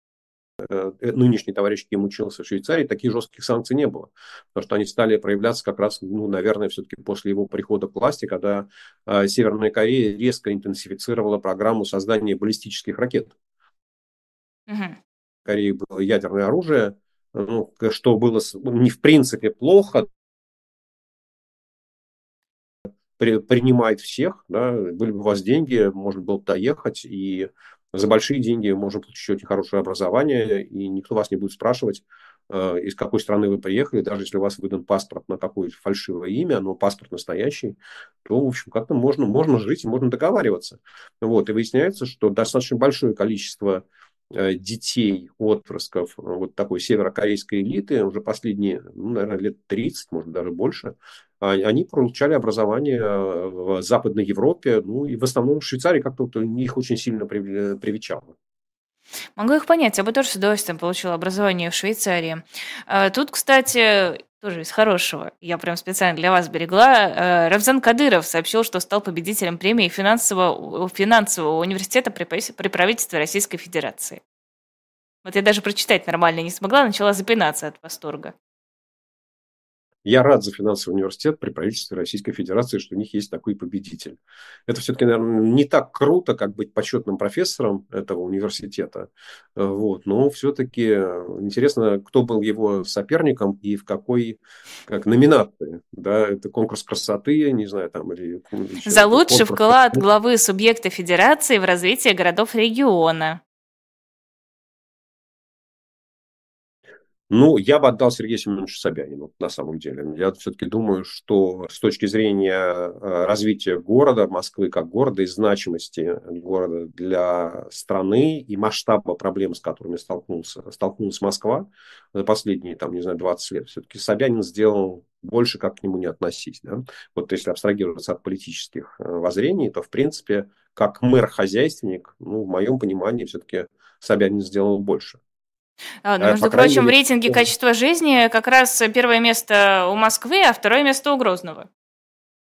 Нынешний товарищ Ким учился в Швейцарии, таких жестких санкций не было. Потому что они стали проявляться как раз, ну, наверное, все-таки после его прихода к власти, когда Северная Корея резко интенсифицировала программу создания баллистических ракет. Мгм. В Корее было ядерное оружие, ну, что было не в принципе плохо, принимает всех, да, были бы у вас деньги, можно было бы доехать, и за большие деньги можно получить очень хорошее образование, и никто вас не будет спрашивать, из какой страны вы приехали, даже если у вас выдан паспорт на какое-то фальшивое имя, но паспорт настоящий, то, в общем, как-то можно жить и можно договариваться. Вот, и выясняется, что достаточно большое количество детей, отпрысков вот такой северокорейской элиты, уже последние, ну, наверное, лет 30, может, даже больше, они получали образование в Западной Европе, ну и в основном в Швейцарии как-то вот их очень сильно привечало. Могу их понять, я бы тоже с удовольствием получила образование в Швейцарии. Тут, кстати, тоже из хорошего, я прям специально для вас берегла. Рамзан Кадыров сообщил, что стал победителем премии финансового университета при правительстве Российской Федерации. Вот я даже прочитать нормально не смогла, начала запинаться от восторга. Я рад за финансовый университет при правительстве Российской Федерации, что у них есть такой победитель. Это все-таки, наверное, не так круто, как быть почетным профессором этого университета. Вот. Но все-таки интересно, кто был его соперником и в какой как номинации. Да? Это конкурс красоты, не знаю, там, или еще За лучший конкурс. вклад главы субъекта федерации в развитие городов региона. Ну, я бы отдал Сергею Семеновичу Собянину, на самом деле. Я все-таки думаю, что с точки зрения развития города, Москвы как города и значимости города для страны и масштаба проблем, с которыми столкнулась Москва за последние, там, не знаю, 20 лет, все-таки Собянин сделал больше, как к нему не относись. Да? Вот если абстрагироваться от политических воззрений, то, в принципе, как мэр-хозяйственник, ну, в моем понимании, все-таки Собянин сделал больше. Но, По между крайней прочим, в мере, рейтинге качества жизни как раз первое место у Москвы, а второе место у Грозного.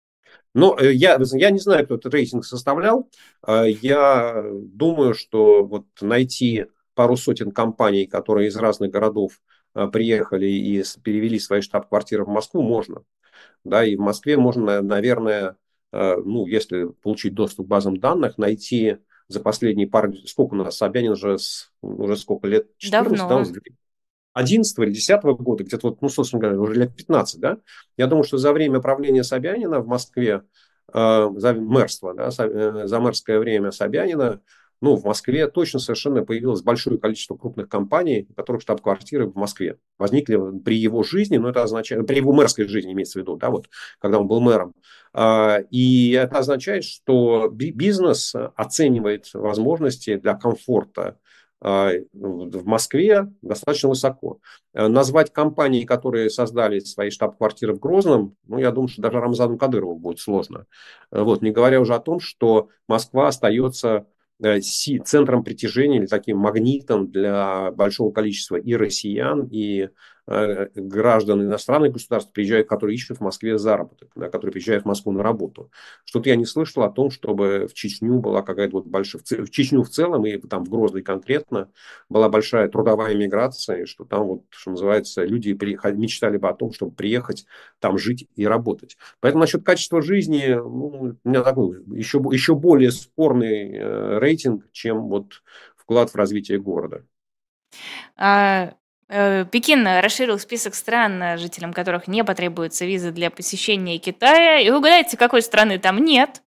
Но я не знаю, кто этот рейтинг составлял. Я думаю, что вот найти пару сотен компаний, которые из разных городов приехали и перевели свои штаб-квартиры в Москву, можно. Да, и в Москве можно, наверное, ну, если получить доступ к базам данных, найти за последние пару... Сколько у нас? Собянин уже сколько лет? 14, да? Он Давно. с 11 или 10 года, где-то вот, ну, собственно говоря, уже лет 15, да? Я думаю, что за время правления Собянина в Москве, за мэрство, да, за мэрское время Собянина, ну, в Москве точно совершенно появилось большое количество крупных компаний, у которых штаб-квартиры в Москве. Возникли при его жизни, но это означает, при его мэрской жизни имеется в виду, да, вот, когда он был мэром. И это означает, что бизнес оценивает возможности для комфорта в Москве достаточно высоко. Назвать компании, которые создали свои штаб-квартиры в Грозном, ну, я думаю, что даже Рамзану Кадырову будет сложно. Вот, не говоря уже о том, что Москва остается центром притяжения или таким магнитом для большого количества и россиян, и граждан иностранных государств, которые ищут в Москве заработок, да, которые приезжают в Москву на работу. Что-то я не слышал о том, чтобы в Чечню была какая-то вот большая... В Чечню в целом и там в Грозный конкретно была большая трудовая миграция, и что там вот, что называется, люди мечтали бы о том, чтобы приехать, там жить и работать. Поэтому насчет качества жизни, ну, у меня такой еще более спорный рейтинг, чем вот вклад в развитие города. Пекин расширил список стран, жителям которых не потребуется виза для посещения Китая. И угадайте, какой страны там нет?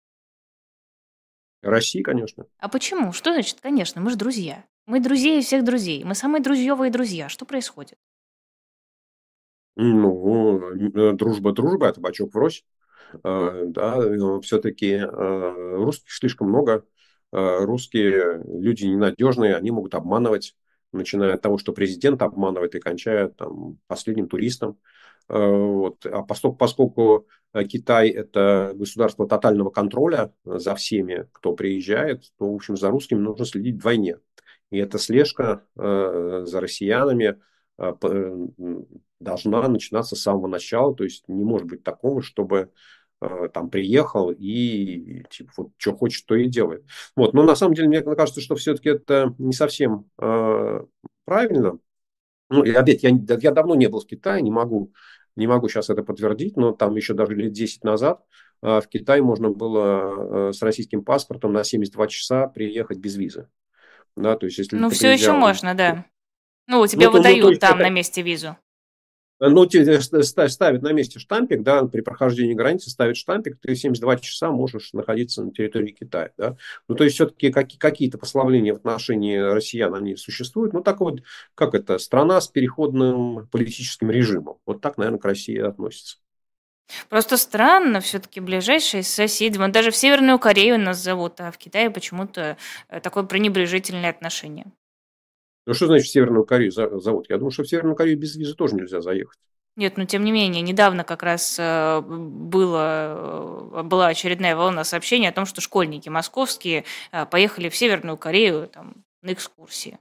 России, конечно. А почему? Что значит, конечно? Мы же друзья. Мы друзей всех друзей. Мы самые друзьевые друзья. Что происходит? Ну, дружба, а табачок врозь. Да, все-таки русских слишком много. Русские люди ненадежные, они могут обманывать, начиная от того, что президент обманывает и кончая там, последним туристом. Вот. А поскольку Китай – это государство тотального контроля за всеми, кто приезжает, то, в общем, за русскими нужно следить вдвойне. И эта слежка за россиянами должна начинаться с самого начала. То есть не может быть такого, чтобы там приехал и типа вот что хочет, то и делает. Вот. Но на самом деле мне кажется, что все-таки это не совсем правильно. Ну, и опять, я давно не был в Китае, не могу сейчас это подтвердить, но там еще даже лет 10 назад в Китай можно было с российским паспортом на 72 часа приехать без визы. Да, то есть, если Ну, ты все еще приезжал... можно, да. Ну, тебе то выдают есть, там на месте визу. ну, тебе ставят на месте штампик, да, при прохождении границы ставят штампик, ты 72 часа можешь находиться на территории Китая, да. Ну, то есть, все-таки какие-то послабления в отношении россиян, они существуют. Ну, так вот, как это, страна с переходным политическим режимом. Вот так, наверное, к России относится. Просто странно, все-таки ближайшие соседи. Вот даже в Северную Корею нас зовут, а в Китае почему-то такое пренебрежительное отношение. Ну, что значит в Северную Корею зовут? Я думаю, что в Северную Корею без визы тоже нельзя заехать. Нет, но тем не менее, недавно как раз была очередная волна сообщений о том, что школьники московские поехали в Северную Корею там, на экскурсии.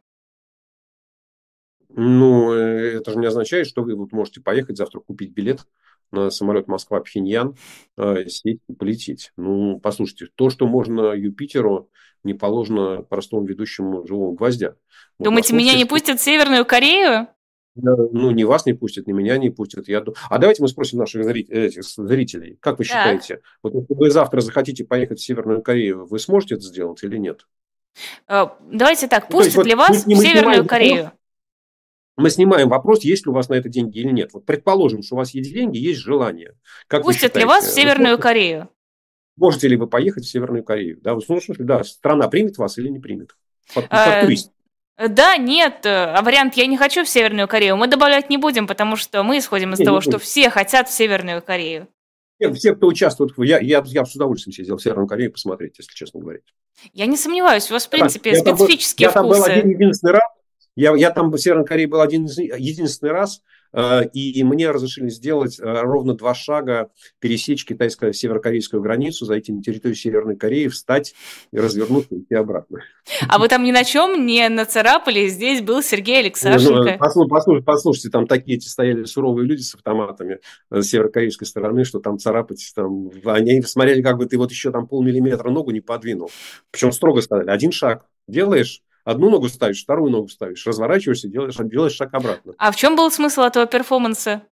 Ну, это же не означает, что вы вот можете поехать завтра купить билет на самолет Москва-Пхеньян, сесть и полететь. Ну, послушайте, то, что можно Юпитеру, не положено простому ведущему живого гвоздя. Вот Думаете, меня московские не школы, пустят в Северную Корею? ну, ни вас не пустят, ни меня не пустят. А давайте мы спросим наших этих зрителей. Как вы Так. считаете, вот если вы завтра захотите поехать в Северную Корею, вы сможете это сделать или нет? Давайте так, Ну, то есть, пустят ли вот вас в мы Северную снимаем Корею? Мы снимаем вопрос, есть ли у вас на это деньги или нет. Вот предположим, что у вас есть деньги, есть желание. Как вы Пустят ли вас в считаете, Северную Корею? можете ли вы поехать в Северную Корею? Да, ну, в смысле, да, страна примет вас или не примет? Как Э, турист. Да, нет, а вариант «я не хочу в Северную Корею» мы добавлять не будем, потому что мы исходим из Не того, что будет. все хотят в Северную Корею. Все, кто участвует, я бы с удовольствием съездил в Северную Корею посмотреть, если честно говорить. Я не сомневаюсь, у вас, в принципе, Я специфические там был один вкусы. единственный раз. Я там в Северной Корее был единственный раз, и мне разрешили сделать ровно 2 шага, пересечь китайско-северокорейскую границу, зайти на территорию Северной Кореи, встать и развернуться и идти обратно. А вы там ни на чем не нацарапали, здесь был Сергей Ну, Алексашенко. послушайте, там такие эти стояли суровые люди с автоматами с северокорейской стороны, что там царапать, там, они смотрели, как бы ты вот еще там полмиллиметра ногу не подвинул. Причем строго сказали, 1 шаг делаешь, одну ногу ставишь, вторую ногу ставишь, разворачиваешься, делаешь шаг обратно. А в чем был смысл этого перформанса?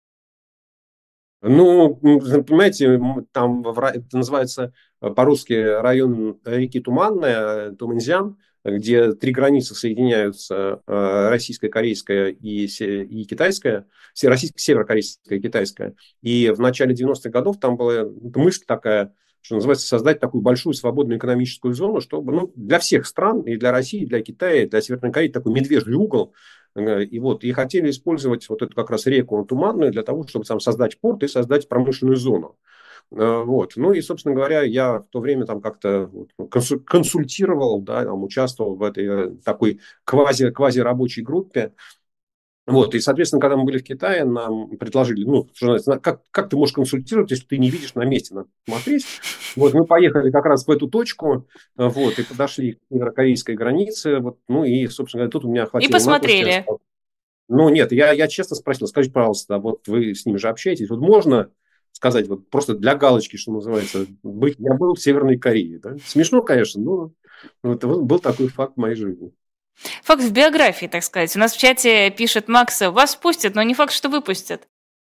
Ну, понимаете, там это называется по-русски район реки Туманная, Туманьцзян, где 3 границы соединяются, российская, корейская и китайская, северокорейская и китайская. И в начале 90-х годов там была мысль такая, что называется, создать такую большую свободную экономическую зону, чтобы для всех стран, и для России, и для Китая, и для Северной Кореи, такой медвежий угол. И хотели использовать вот эту как раз реку Туманную для того, чтобы там создать порт и создать промышленную зону. Вот. Ну и, собственно говоря, я в то время там как-то консультировал, да, там, участвовал в этой такой квази-рабочей группе. Вот, и, соответственно, когда мы были в Китае, нам предложили, как ты можешь консультировать, если ты не видишь на месте, надо смотреть. Вот, мы поехали как раз в эту точку, вот, и подошли к северокорейской границе, вот, ну, и, собственно говоря, тут у меня И хватило наглости. посмотрели. Ну, нет, я честно спросил, скажите, пожалуйста, вот вы с ним же общаетесь, вот можно сказать, вот просто для галочки, что называется, я был в Северной Корее, да? Смешно, конечно, но вот был такой факт в моей жизни. Факт в биографии, так сказать. У нас в чате пишет Макс, вас пустят, но не факт, что выпустят.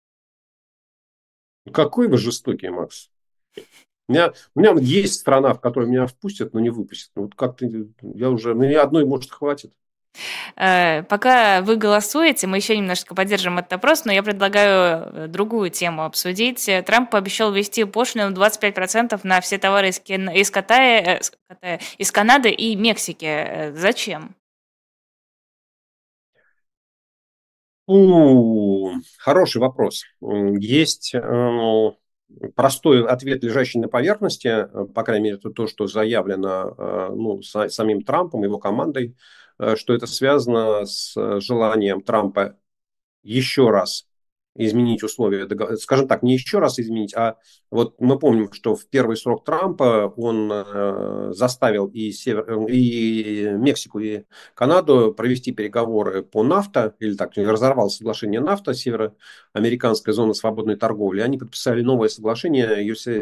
Какой вы жестокий, Макс. У меня есть страна, в которую меня впустят, но не выпустят. Вот как-то мне одной, может, хватит. Пока вы голосуете, мы еще немножко поддержим этот опрос, но я предлагаю другую тему обсудить. Трамп пообещал ввести пошлину 25% на все товары из Канады и Мексики. Зачем? Хороший вопрос. Есть простой ответ, лежащий на поверхности, по крайней мере, это то, что заявлено самим Трампом, его командой, что это связано с желанием Трампа еще раз изменить условия договора. Скажем так, не еще раз изменить, а вот мы помним, что в первый срок Трампа он заставил и Мексику, и Канаду провести переговоры по НАФТА, или так, разорвал соглашение НАФТА, Североамериканская зона свободной торговли. Они подписали новое соглашение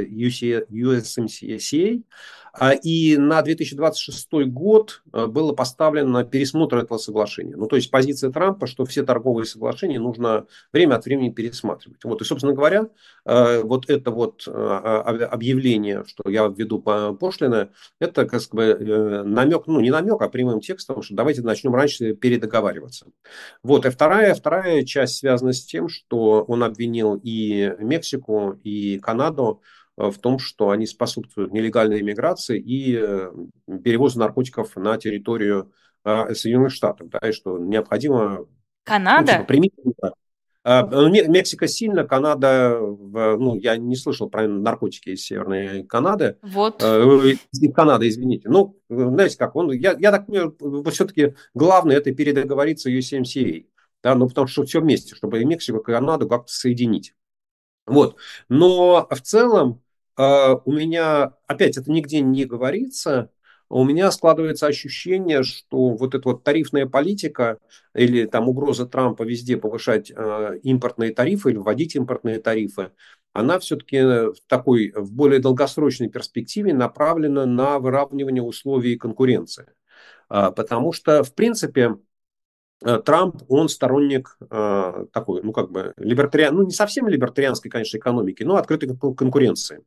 USMCA, и на 2026 год было поставлено пересмотр этого соглашения. Ну, то есть позиция Трампа, что все торговые соглашения нужно время от времени пересматривать. Вот, и, собственно говоря, вот это вот объявление, что я введу пошлины, это как бы намек, не намек, а прямым текстом, что давайте начнем раньше передоговариваться. Вот, и вторая часть связана с тем, что он обвинил и Мексику, и Канаду в том, что они способствуют нелегальной иммиграции и перевозу наркотиков на территорию Соединенных Штатов, да, и что необходимо, Канада? применить. Мексика сильно, Канада, я не слышал про наркотики из Северной Канады, Вот. из Канады, извините. Ну, знаете как, я так понимаю, все-таки главное это передоговориться USMCA, да, потому что все вместе, чтобы и Мексику, и Канаду как-то соединить. Вот. Но в целом у меня, опять, это нигде не говорится, у меня складывается ощущение, что вот эта вот тарифная политика или там угроза Трампа везде повышать импортные тарифы или вводить импортные тарифы, она все-таки в более долгосрочной перспективе направлена на выравнивание условий конкуренции. Потому что, в принципе, Трамп, он сторонник такой, не совсем либертарианской, конечно, экономики, но открытой конкуренции.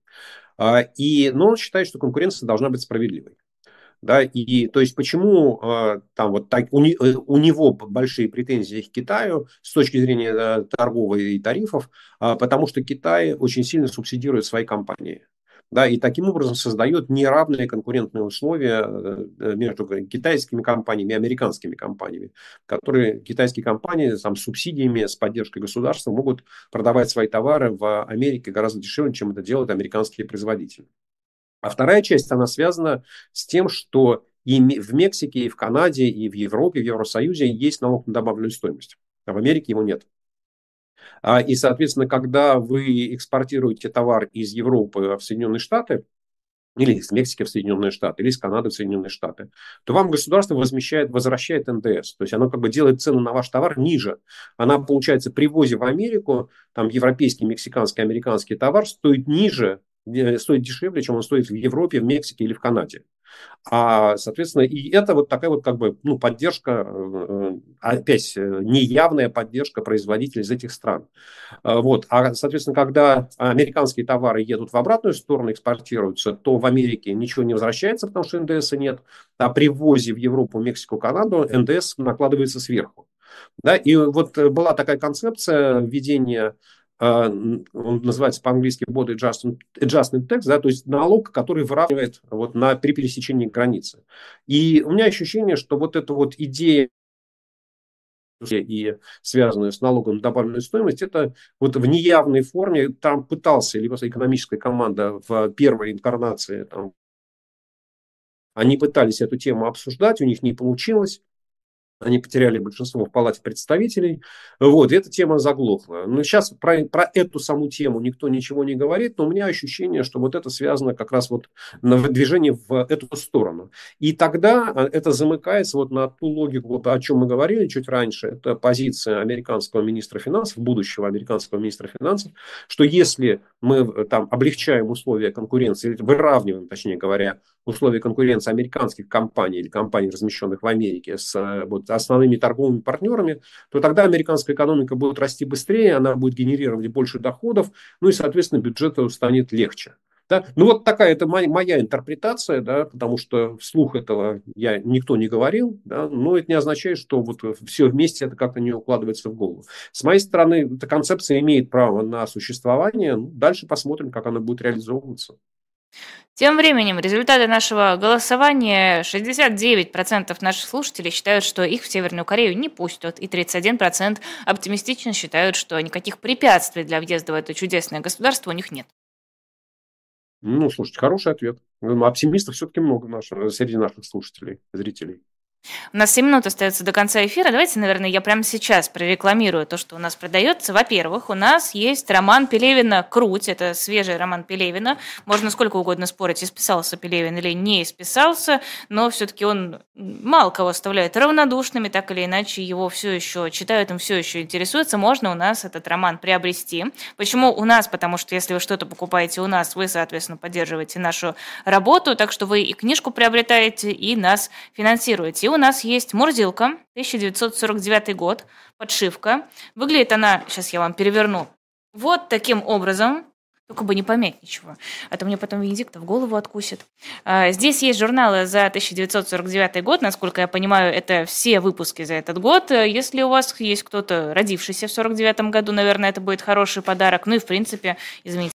Но он считает, что конкуренция должна быть справедливой. Да, и то есть почему там вот так, у него большие претензии к Китаю с точки зрения торговой и тарифов, потому что Китай очень сильно субсидирует свои компании. Да, и таким образом создает неравные конкурентные условия между китайскими компаниями и американскими компаниями, которые китайские компании там, с субсидиями, с поддержкой государства могут продавать свои товары в Америке гораздо дешевле, чем это делают американские производители. А вторая часть, она связана с тем, что И в Мексике, и в Канаде, и в Европе, в Евросоюзе есть налог на добавленную стоимость. А в Америке его нет. И, соответственно, когда вы экспортируете товар из Европы в Соединенные Штаты, или из Мексики в Соединенные Штаты, или из Канады в Соединенные Штаты, то вам государство возвращает НДС. То есть оно как бы делает цену на ваш товар ниже. Она, получается, при ввозе в Америку, там европейский, мексиканский, американский товар стоит ниже, стоит дешевле, чем он стоит в Европе, в Мексике или в Канаде. Соответственно, и это вот такая вот как бы, ну, поддержка, опять неявная поддержка производителей из этих стран. Соответственно, когда американские товары едут в обратную сторону, экспортируются, то в Америке ничего не возвращается, потому что НДС нет. А при ввозе в Европу, Мексику, Канаду НДС накладывается сверху. Да, и вот была такая концепция введения, он называется по-английски Border Adjustment Tax, да, то есть налог, который выравнивает вот при пересечении границы. И у меня ощущение, что вот эта вот идея и связанную с налогом на добавленную стоимость, это вот в неявной форме там пытался, либо экономическая команда в первой инкарнации, там, они пытались эту тему обсуждать, у них не получилось. Они потеряли большинство в Палате представителей. Вот, и эта тема заглохла. Но сейчас про эту саму тему никто ничего не говорит, но у меня ощущение, что вот это связано как раз вот на движение в эту сторону. И тогда это замыкается вот на ту логику, вот о чем мы говорили чуть раньше. Это позиция американского министра финансов, будущего американского министра финансов, что если мы там облегчаем условия конкуренции, или выравниваем, точнее говоря, условия конкуренции американских компаний или компаний, размещенных в Америке, с вот, основными торговыми партнерами, то тогда американская экономика будет расти быстрее, она будет генерировать больше доходов, ну и, соответственно, бюджету станет легче. Да? Ну вот такая это моя интерпретация, да, потому что вслух этого никто не говорил, да, но это не означает, что вот все вместе это как-то не укладывается в голову. С моей стороны, эта концепция имеет право на существование, ну, дальше посмотрим, как она будет реализовываться. Тем временем, результаты нашего голосования: 69% наших слушателей считают, что их в Северную Корею не пустят, и 31% оптимистично считают, что никаких препятствий для въезда в это чудесное государство у них нет. Ну, слушайте, хороший ответ. Оптимистов все-таки много среди наших слушателей, зрителей. У нас 7 минут остается до конца эфира. Давайте, наверное, я прямо сейчас прорекламирую то, что у нас продается. Во-первых, у нас есть роман Пелевина «Круть». Это свежий роман Пелевина. Можно сколько угодно спорить, исписался Пелевин или не исписался, но все-таки он мало кого оставляет равнодушными, так или иначе его все еще читают, им все еще интересуются. Можно у нас этот роман приобрести. Почему у нас? Потому что если вы что-то покупаете у нас, вы, соответственно, поддерживаете нашу работу, так что вы и книжку приобретаете, и нас финансируете. И у нас есть «Мурзилка», 1949 год, подшивка. Выглядит она, сейчас я вам переверну, вот таким образом. Только бы не помять ничего, а то мне потом Венедикта в голову откусит. Здесь есть журналы за 1949 год, насколько я понимаю, это все выпуски за этот год. Если у вас есть кто-то, родившийся в 1949 году, наверное, это будет хороший подарок. Ну и, в принципе, извините.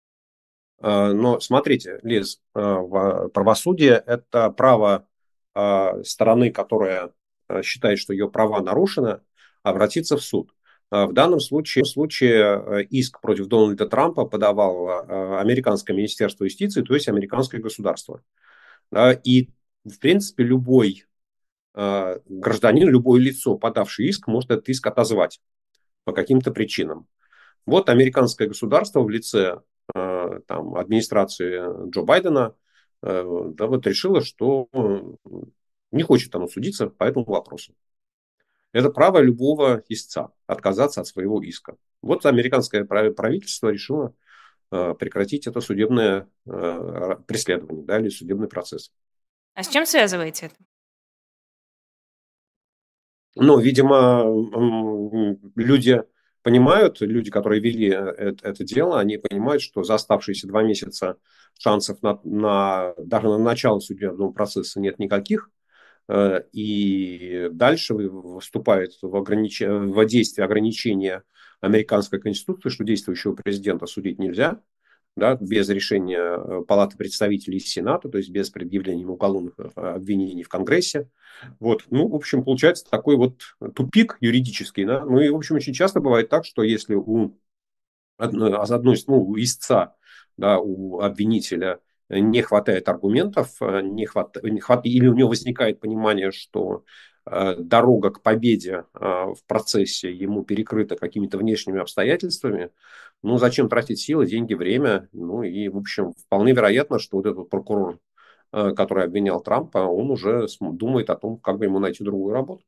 Но смотрите, Лиз, правосудие – это право стороны, которая считает, что ее права нарушены, обратиться в суд. В данном случае иск против Дональда Трампа подавало американское министерство юстиции, то есть американское государство. И, в принципе, любой гражданин, любое лицо, подавшее иск, может этот иск отозвать по каким-то причинам. Вот американское государство в лице администрации Джо Байдена вот решило, что не хочет оно судиться по этому вопросу. Это право любого истца отказаться от своего иска. Вот американское правительство решило прекратить это судебное преследование, да, или судебный процесс. А с чем связываете это? Ну, видимо, люди, которые вели это дело, они понимают, что за оставшиеся 2 месяца шансов даже на начало судебного процесса нет никаких. И дальше вступает в действие ограничения американской конституции, что действующего президента судить нельзя, да, без решения Палаты представителей и Сената, то есть без предъявления уголовных обвинений в Конгрессе. Вот. Ну, в общем, получается такой вот тупик юридический. Да? Ну и, в общем, очень часто бывает так, что если у истца, да, у обвинителя не хватает аргументов, или у него возникает понимание, что дорога к победе в процессе ему перекрыта какими-то внешними обстоятельствами, ну, зачем тратить силы, деньги, время? Ну, и, в общем, вполне вероятно, что вот этот прокурор, который обвинял Трампа, он уже думает о том, как бы ему найти другую работу.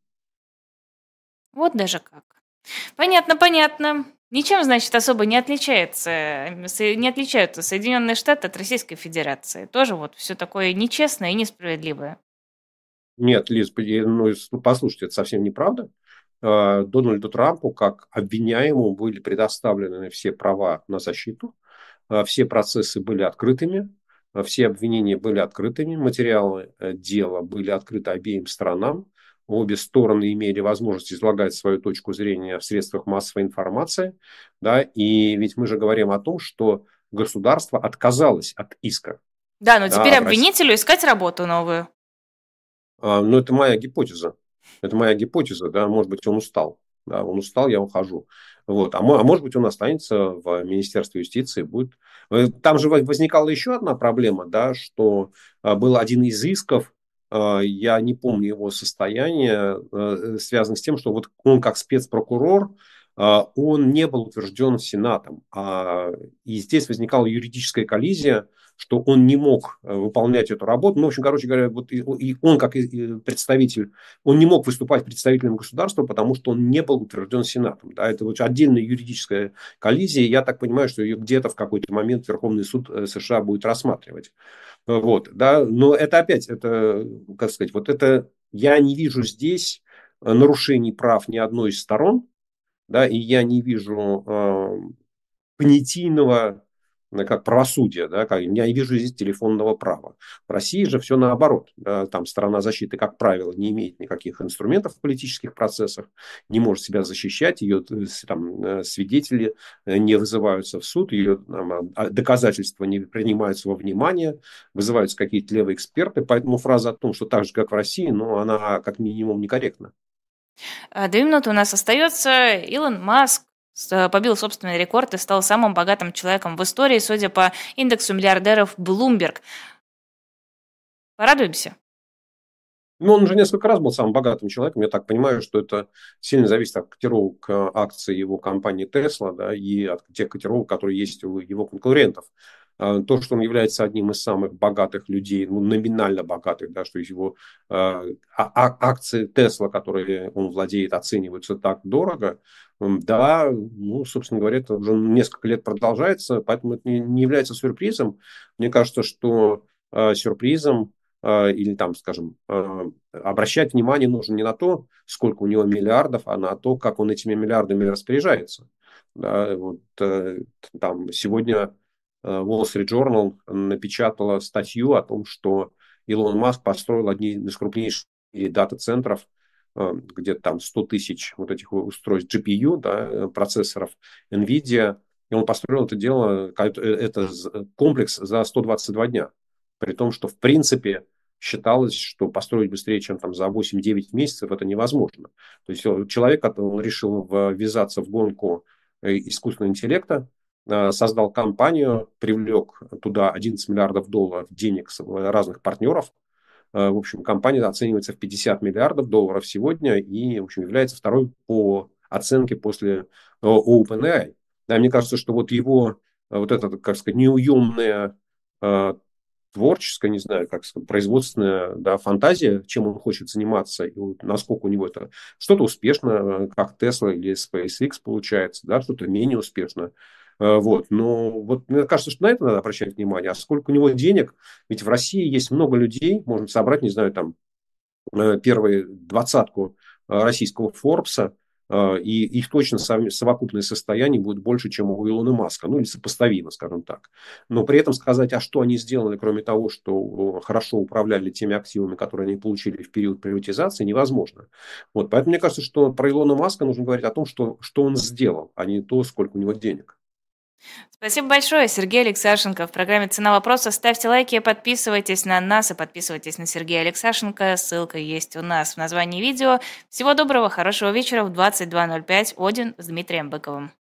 Вот даже как. Понятно, понятно. Ничем, значит, особо не отличаются Соединенные Штаты от Российской Федерации. Тоже вот все такое нечестное и несправедливое. Нет, Лиз, послушайте, это совсем неправда. Дональду Трампу, как обвиняемому, были предоставлены все права на защиту, все процессы были открытыми, все обвинения были открытыми, материалы дела были открыты обеим сторонам, обе стороны имели возможность излагать свою точку зрения в средствах массовой информации, да, и ведь мы же говорим о том, что государство отказалось от иска, Да, но да, теперь от России. обвинителю искать работу новую. Ну, это моя гипотеза. Это моя гипотеза, да, может быть, он устал. Да, он устал, я ухожу. Вот. А может быть, он останется в Министерстве юстиции. Будет. Там же возникала еще одна проблема, да, что был один из исков, я не помню его состояние, связан с тем, что вот он как спецпрокурор, он не был утвержден Сенатом. И здесь возникала юридическая коллизия, что он не мог выполнять эту работу. Ну, в общем, короче говоря, вот и он как представитель, он не мог выступать представителем государства, потому что он не был утвержден Сенатом. Да, это вот отдельная юридическая коллизия. Я так понимаю, что ее где-то в какой-то момент Верховный суд США будет рассматривать. Вот, да, но это опять, это, как сказать, вот это я не вижу здесь нарушений прав ни одной из сторон, да, и я не вижу понятийного как правосудия, да, я не вижу здесь телефонного права. В России же все наоборот. Да, там сторона защиты, как правило, не имеет никаких инструментов в политических процессах, не может себя защищать, ее там, свидетели не вызываются в суд, ее доказательства не принимаются во внимание, вызываются какие-то левые эксперты, поэтому фраза о том, что так же, как в России, ну, она как минимум некорректна. 2 минуты у нас остается. Илон Маск побил собственный рекорд и стал самым богатым человеком в истории, судя по индексу миллиардеров Bloomberg. Порадуемся. Ну, он уже несколько раз был самым богатым человеком. Я так понимаю, что это сильно зависит от котировок акций его компании Tesla, да, и от тех котировок, которые есть у его конкурентов. То, что он является одним из самых богатых людей, ну, номинально богатых, да, что его акции Tesla, которые он владеет, оцениваются так дорого, да, ну, собственно говоря, это уже несколько лет продолжается, поэтому это не является сюрпризом. Мне кажется, что сюрпризом или там, скажем, обращать внимание нужно не на то, сколько у него миллиардов, а на то, как он этими миллиардами распоряжается. Да, вот, там сегодня Wall Street Journal напечатала статью о том, что Илон Маск построил один из крупнейших дата-центров, где-то там 100 тысяч вот этих устройств GPU, да, процессоров NVIDIA, и он построил это дело, это комплекс за 122 дня. При том, что в принципе считалось, что построить быстрее, чем там за 8-9 месяцев, это невозможно. То есть человек, он решил ввязаться в гонку искусственного интеллекта, создал компанию, привлек туда 11 миллиардов долларов денег с разных партнеров. В общем, компания оценивается в 50 миллиардов долларов сегодня и, в общем, является второй по оценке после OpenAI. Да, мне кажется, что вот его вот эта, как сказать, неуемная творческая, не знаю, как сказать, производственная, да, фантазия, чем он хочет заниматься, и вот насколько у него это что-то успешно, как Tesla или SpaceX получается, да, что-то менее успешно. Вот. Но вот мне кажется, что на это надо обращать внимание. А сколько у него денег? Ведь в России есть много людей, можно собрать, не знаю, там, первые двадцатку российского Форбса, и их точно совокупное состояние будет больше, чем у Илона Маска, ну или сопоставимо, скажем так. Но при этом сказать, а что они сделали, кроме того, что хорошо управляли теми активами, которые они получили в период приватизации, невозможно. Вот, поэтому мне кажется, что про Илона Маска нужно говорить о том, что он сделал, а не то, сколько у него денег. Спасибо большое, Сергей Алексашенко. В программе «Цена вопроса» ставьте лайки, подписывайтесь на нас и подписывайтесь на Сергея Алексашенко. Ссылка есть у нас в названии видео. Всего доброго, хорошего вечера в 22:05. Один с Дмитрием Быковым.